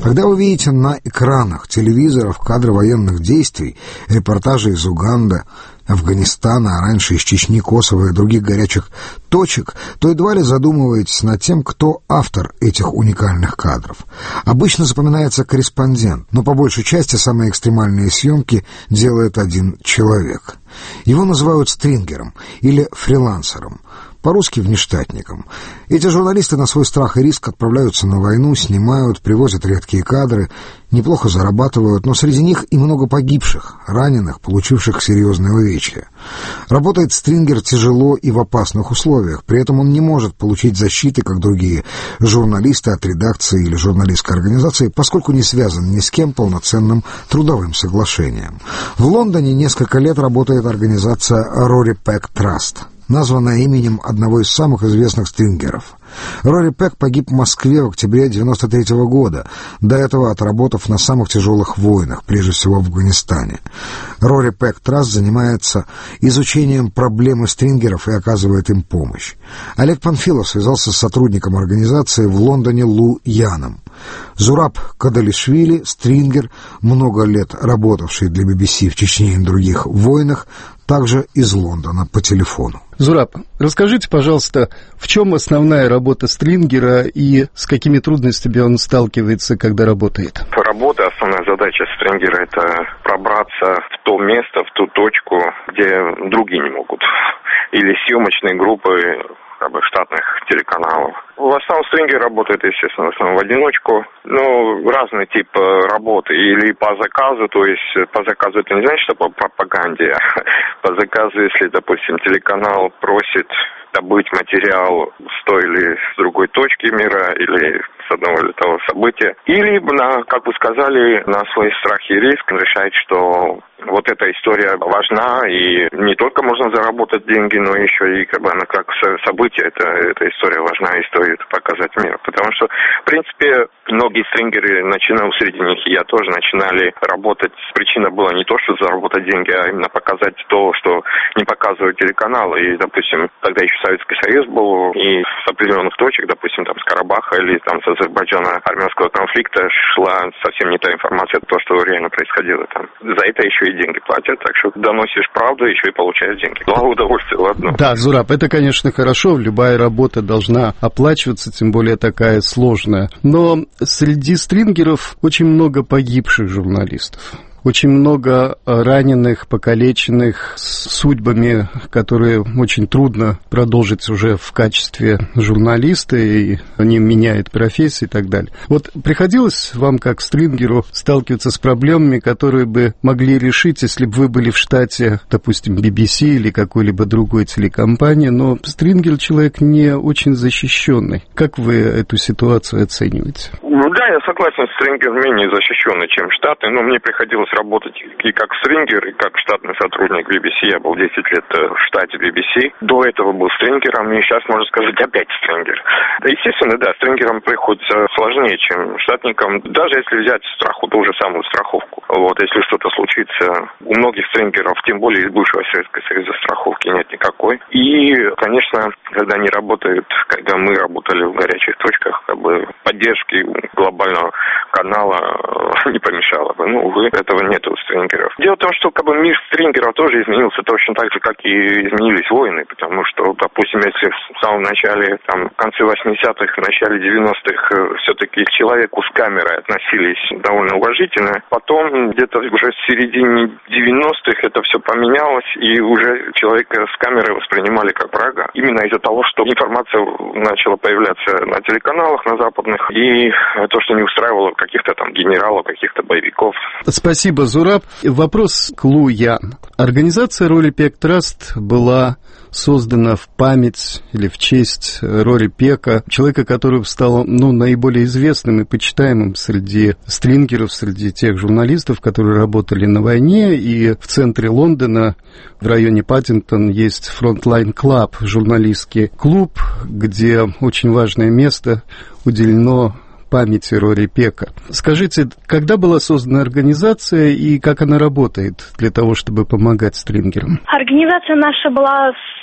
Когда вы видите на экранах телевизоров кадры военных действий, репортажи из Уганды, Афганистана, а раньше из Чечни, Косово и других горячих точек, то едва ли задумываетесь над тем, кто автор этих уникальных кадров. Обычно запоминается корреспондент, но по большей части самые экстремальные съемки делает один человек. Его называют стрингером или фрилансером, по-русски внештатником. Эти журналисты на свой страх и риск отправляются на войну, снимают, привозят редкие кадры, неплохо зарабатывают, но среди них и много погибших, раненых, получивших серьезные увечья. Работает стрингер тяжело и в опасных условиях, при этом он не может получить защиты, как другие журналисты от редакции или журналистской организации, поскольку не связан ни с кем полноценным трудовым соглашением. В Лондоне несколько лет работает организация Rory Peck Trust, названная именем одного из самых известных стрингеров. Рори Пек погиб в Москве в октябре 1993 года, до этого отработав на самых тяжелых войнах, прежде всего в Афганистане. Rory Peck Trust занимается изучением проблемы стрингеров и оказывает им помощь. Олег Панфилов связался с сотрудником организации в Лондоне Лу Яном. Зураб Кадалишвили, стрингер, много лет работавший для BBC в Чечне и других войнах, также из Лондона по телефону. Зураб, расскажите, пожалуйста, в чем основная работа стрингера и с какими трудностями он сталкивается, когда работает? Работа, основная задача стрингера – это пробраться в то место, в ту точку, где другие не могут. Или съемочные группы штатных телеканалов. В основном стрингер работает, естественно, в основном в одиночку. Разный тип работы. Или по заказу, то есть по заказу это не значит, что по пропаганде. По заказу, если, допустим, телеканал просит добыть материал с той или с другой точки мира, или с одного или того события. Или, как вы сказали, на свой страх и риск решает, что вот эта история важна, и не только можно заработать деньги, но еще и она как событие, эта история важна и стоит показать миру. Потому что, в принципе, многие стрингеры, среди них и я тоже, начинали работать. Причина была не то, что заработать деньги, а именно показать то, что не показывают телеканалы. И, допустим, тогда еще Советский Союз был, и с определенных точек, допустим, с Карабаха или с Азербайджана армянского конфликта шла совсем не та информация, то, что реально происходило там. За это еще и деньги платят, так что доносишь правду, еще и получаешь деньги. Главное удовольствие, ладно. Да, Зураб, это, конечно, хорошо, любая работа должна оплачиваться, тем более такая сложная. Но среди стрингеров очень много погибших журналистов. Очень много раненых, покалеченных, с судьбами, которые очень трудно продолжить уже в качестве журналиста, и они меняют профессии и так далее. Вот приходилось вам, как стрингеру, сталкиваться с проблемами, которые бы могли решить, если бы вы были в штате, допустим, BBC или какой-либо другой телекомпании, но стрингер — человек не очень защищенный. Как вы эту ситуацию оцениваете? Да, я согласен, стрингер менее защищенный, чем штаты, но мне приходилось работать и как стрингер, и как штатный сотрудник BBC. Я был 10 лет в штате BBC. До этого был стрингером, и сейчас, можно сказать, опять стрингер. Да, естественно, да, стрингерам приходится сложнее, чем штатникам. Даже если взять ту же самую страховку. Если что-то случится, у многих стрингеров, тем более из бывшего Советского Союза, страховки нет никакой. И, конечно, когда они работают, когда мы работали в горячих точках, поддержки глобального канала не помешало бы. Увы, этого нет у стрингеров. Дело в том, что мир стрингеров тоже изменился точно так же, как и изменились войны, потому что, допустим, если в самом начале, в конце 80-х, в начале 90-х все-таки к человеку с камерой относились довольно уважительно, потом где-то уже в середине 90-х это все поменялось, и уже человека с камерой воспринимали как врага. Именно из-за того, что информация начала появляться на телеканалах, на западных, и то, что не устраивало каких-то генералов, каких-то боевиков. Спасибо, Зураб. Вопрос к Лу Ян. Организация Rory Peck Trust была создана в память или в честь Рори Пека, человека, который стал наиболее известным и почитаемым среди стрингеров, среди тех журналистов, которые работали на войне. И в центре Лондона, в районе Паддингтон, есть Frontline Club, журналистский клуб, где очень важное место уделено памяти Рори Пека. Скажите, когда была создана организация и как она работает для того, чтобы помогать стрингерам? Организация наша была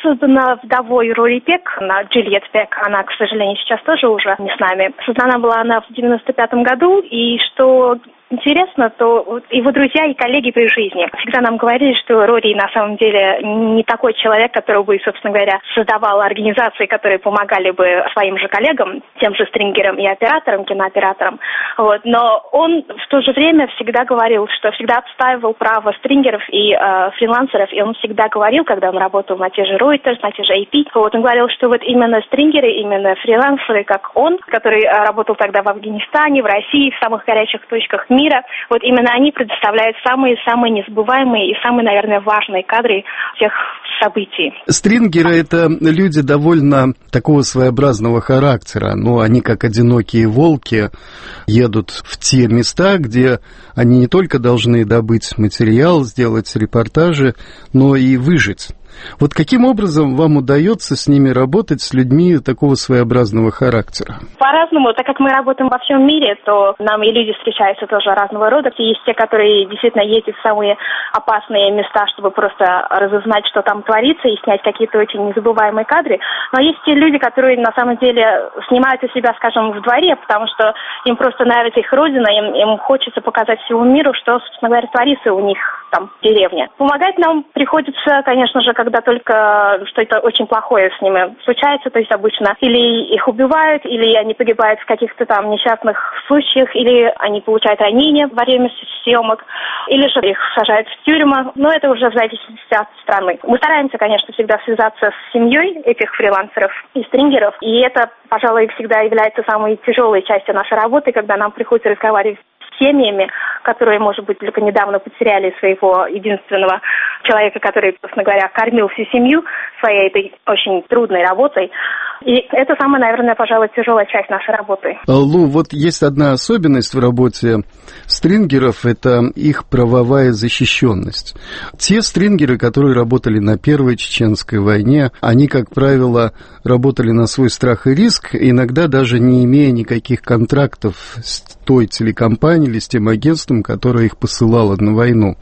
создана вдовой Рори Пек, Джульет Пек. Она, к сожалению, сейчас тоже уже не с нами. Создана была она в 95-м году, и что интересно, то его друзья и коллеги при жизни всегда нам говорили, что Рори на самом деле не такой человек, который бы, собственно говоря, создавал организации, которые помогали бы своим же коллегам, тем же стрингерам и операторам, кинооператорам. Вот. Но он в то же время всегда говорил, что всегда отстаивал право стрингеров и фрилансеров, и он всегда говорил, когда он работал на те же Reuters, на те же AP, вот он говорил, что вот именно стрингеры, именно фрилансеры, как он, который работал тогда в Афганистане, в России, в самых горячих точках мира, вот именно они предоставляют самые-самые незабываемые и самые, наверное, важные кадры всех событий. Стрингеры — это люди довольно такого своеобразного характера, но они, как одинокие волки, едут в те места, где они не только должны добыть материал, сделать репортажи, но и выжить. Вот каким образом вам удается с ними работать, с людьми такого своеобразного характера? По-разному, так как мы работаем во всем мире, то нам и люди встречаются тоже разного рода. Есть те, которые действительно ездят в самые опасные места, чтобы просто разузнать, что там творится, и снять какие-то очень незабываемые кадры. Но есть те люди, которые на самом деле снимают у себя, скажем, в дворе, потому что им просто нравится их родина, им хочется показать всему миру, что, собственно говоря, творится у них там в деревне. Помогать нам приходится, конечно же, когда только что-то очень плохое с ними случается, то есть обычно или их убивают, или они погибают в каких-то там несчастных случаях, или они получают ранения во время съемок, или же их сажают в тюрьму, но это уже в зависимости от страны. Мы стараемся, конечно, всегда связаться с семьей этих фрилансеров и стрингеров, и это, пожалуй, всегда является самой тяжелой частью нашей работы, когда нам приходится разговаривать семьями, которые, может быть, только недавно потеряли своего единственного человека, который, собственно говоря, кормил всю семью своей этой очень трудной работой. И это самая, наверное, пожалуй, тяжелая часть нашей работы. Лу, вот есть одна особенность в работе стрингеров – это их правовая защищенность. Те стрингеры, которые работали на Первой Чеченской войне, они, как правило, работали на свой страх и риск, иногда даже не имея никаких контрактов с той телекомпанией или с тем агентством, которое их посылало на войну.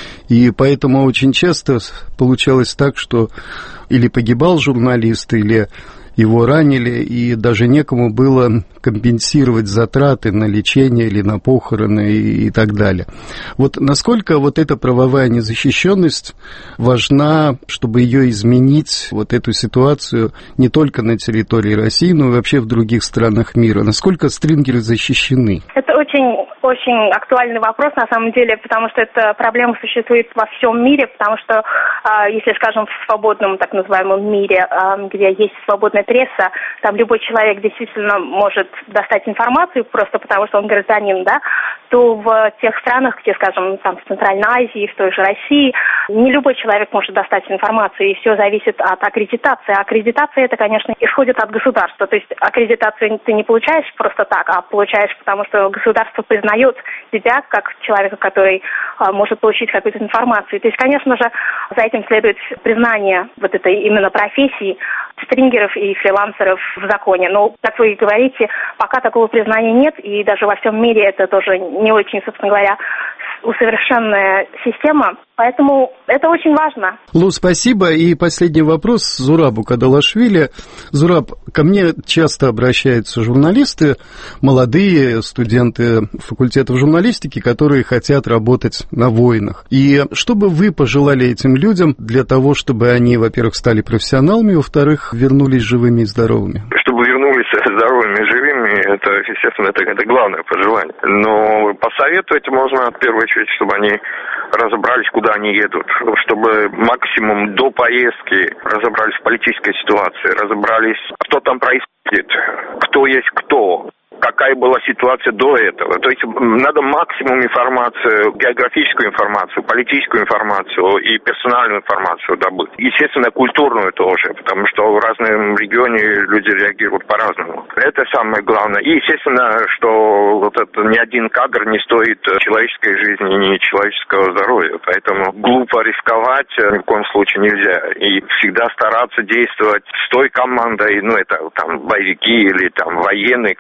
И поэтому очень часто получалось так, что или погибал журналист, или его ранили, и даже некому было компенсировать затраты на лечение или на похороны и так далее. Вот насколько вот эта правовая незащищенность важна, чтобы ее изменить, вот эту ситуацию, не только на территории России, но и вообще в других странах мира? Насколько стрингеры защищены? Это очень актуальный вопрос, на самом деле, потому что эта проблема существует во всем мире, потому что, если, скажем, в свободном, так называемом мире, где есть свободная пресса, там любой человек действительно может достать информацию просто потому, что он гражданин, да, то в тех странах, где, скажем, там в Центральной Азии, в той же России, не любой человек может достать информацию, и все зависит от аккредитации. Аккредитация, это, конечно, исходит от государства, то есть аккредитацию ты не получаешь просто так, а получаешь, потому что государство признает тебя как человека, который может получить какую-то информацию. То есть, конечно же, за этим следует признание вот этой именно профессии стрингеров и фрилансеров в законе. Но, как вы говорите, пока такого признания нет, и даже во всем мире это тоже не очень, собственно говоря, усовершенная система, поэтому это очень важно. Лу, спасибо. И последний вопрос Зурабу Кадалашвили. Зураб, ко мне часто обращаются журналисты, молодые студенты факультетов журналистики, которые хотят работать на войнах. И что бы вы пожелали этим людям для того, чтобы они, во-первых, стали профессионалами, во-вторых, вернулись живыми и здоровыми? Чтобы вернулись здоровыми и живыми, это, естественно, это главное пожелание. Но посоветовать можно, в первую очередь, чтобы они разобрались, куда они едут, чтобы максимум до поездки разобрались в политической ситуации, разобрались, что там происходит, кто есть кто, какая была ситуация до этого. То есть надо максимум информации, географическую информацию, политическую информацию и персональную информацию добыть. Естественно, культурную тоже, потому что в разном регионе люди реагируют по-разному. Это самое главное. И, естественно, что вот это ни один кадр не стоит человеческой жизни, ни человеческого здоровья. Поэтому глупо рисковать ни в коем случае нельзя. И всегда стараться действовать с той командой, это там боевики или там военные, которые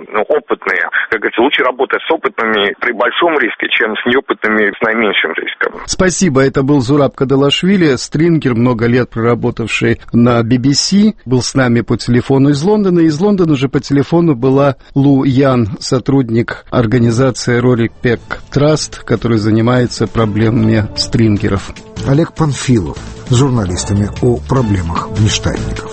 опытные. Как говорится, лучше работать с опытными при большом риске, чем с неопытными с наименьшим риском. Спасибо. Это был Зураб Кадалашвили, стрингер, много лет проработавший на BBC. Был с нами по телефону из Лондона. Из Лондона же по телефону была Лу Ян, сотрудник организации Rory Peck Trust, который занимается проблемами стрингеров. Олег Панфилов с журналистами о проблемах внештатников.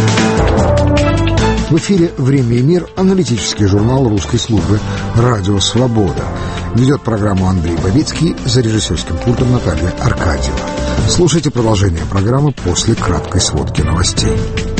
В эфире «Время и мир», аналитический журнал русской службы «Радио Свобода». Ведет программу Андрей Бабицкий, за режиссерским пультом Наталья Аркадьева. Слушайте продолжение программы после краткой сводки новостей.